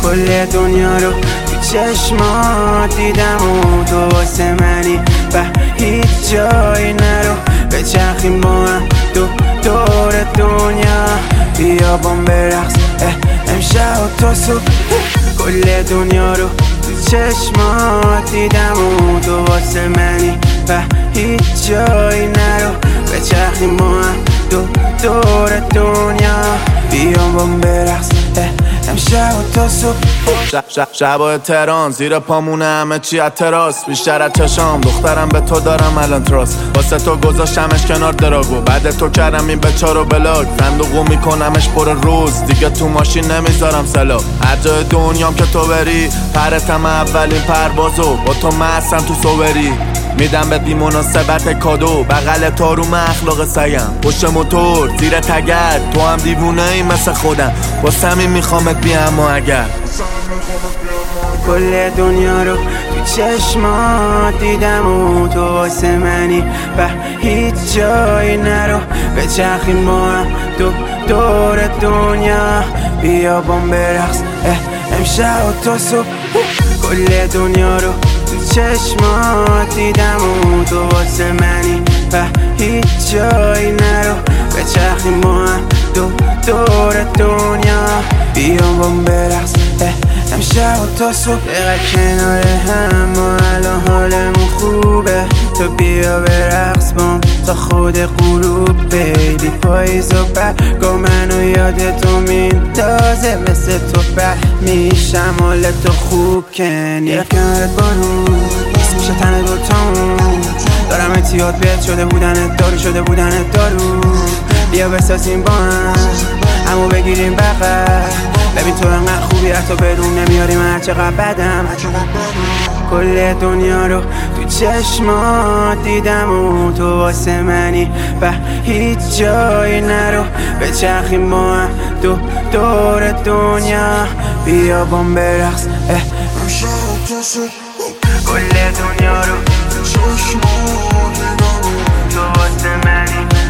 کل دنیا رو تو چشمات دیدم و تو واسه منی و هیچ جایی نرو بچرخیم با هم دور دنیا بیا بام برقص امشب و تا صبح کل دنیا رو تو چشمات دیدم و تو واسه منی و هیچ جایی نرو بچرخیم با هم دور دنیا بیا بام برقص امشب و تا صبح شبای تهران زیر پامونه همه چی تراس بیشتر از چشام دخترم به تو دارم الان تراس واسه تو گذاشتمش کنار دراگو بعد تو کردم این بچارو بلاک صندوقو میکنمش پر روز دیگه تو ماشین نمیذارم سلا هر جای دنیام که تو بری پرتم اولین پروازو با تو مستم تو صوبری میدم به بی مناسبت کادو بغل تو رو اخلاق سیم پشت موتور زیر تگر تو هم دیوونه ای مثل خودم واسه همین میخوامت بیام و اگر کل دنیا رو تو چشمات دیدم و تو واسه منی و هیچ جایی نرو بچرخیم با هم دور دنیا بیا بام برقص امشب و تا صبح کل دنیا رو تو چشمات دیدم و تو واسه منی و هیچ جایی نرو بچرخیم با هم دور دنیا بیا بام برقص امشب و تا صبح دقیقه کنار هم و الان حالمون خوبه تو بیا برقص بام تا خود غروب بیبی پاییز و برگا منو یاد تو میندازه مثل تو میشم حال تو خوب کنی کنارت بارون نیست میشه تن دوتامون دارم اتیاد بهت شده بودنت دارو شده بودنت دارو بیا بسازیم با هم همو بگیریم بغل ببین تو انقدر خوبی حتی بدون نمیاری من هر چقدر بدم کل دنیا رو تو چشمات دیدم و تو واسه منی و هیچ جایی نرو بچرخیم با هم دور دنیا بیا بام برقص کل دنیا رو تو چشمات دیدم و تو واسه منی